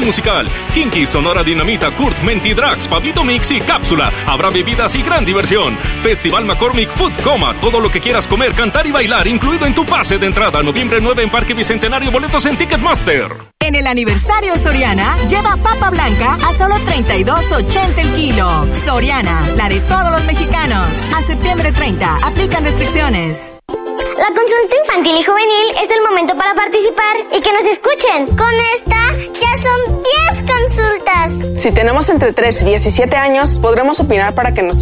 programación musical. Kinky, Sonora Dinamita, Kurt, Mentidrax, Pablito Mix y Cápsula. Habrá bebidas y gran diversión. Festival McCormick Food Coma. Todo lo que quieras comer, cantar y bailar, incluido en tu pase de entrada. Noviembre 9 en Parque Bicentenario. Boletos en Ticketmaster. En el aniversario Soriana, lleva papa blanca a solo $32.80 el kilo. Soriana, la de todos los mexicanos. A septiembre 30, aplican restricciones. La consulta infantil y juvenil es el momento para participar y que nos escuchen. Con esta ya son 10 consultas. Si tenemos entre 3 y 17 años, podremos opinar para que nuestros